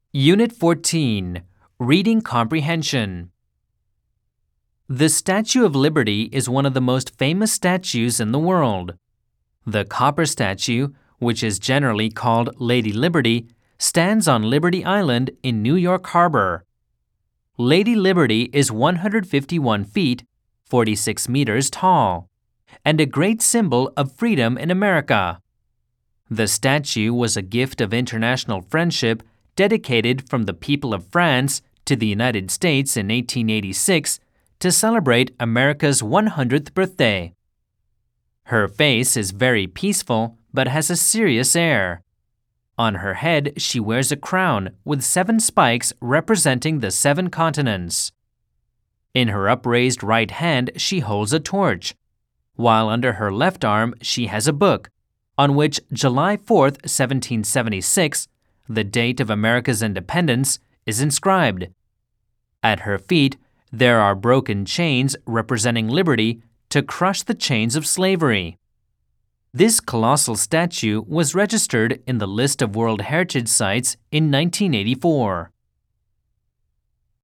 Unit 14, Reading Comprehension. The Statue of Liberty is one of the most famous statues in the world. The copper statue, which is generally called Lady Liberty, stands on Liberty Island in New York Harbor. Lady Liberty is 151 feet, 46 meters tall, and a great symbol of freedom in America. The statue was a gift of international friendship dedicated from the people of France to the United States in 1886 to celebrate America's 100th birthday. Her face is very peaceful but has a serious air. On her head, she wears a crown with 7 spikes representing the 7 continents. In her upraised right hand, she holds a torch, while under her left arm, she has a book on which July 4, 1776, the date of America's independence, is inscribed. At her feet, there are broken chains representing liberty to crush the chains of slavery. This colossal statue was registered in the list of World Heritage Sites in 1984.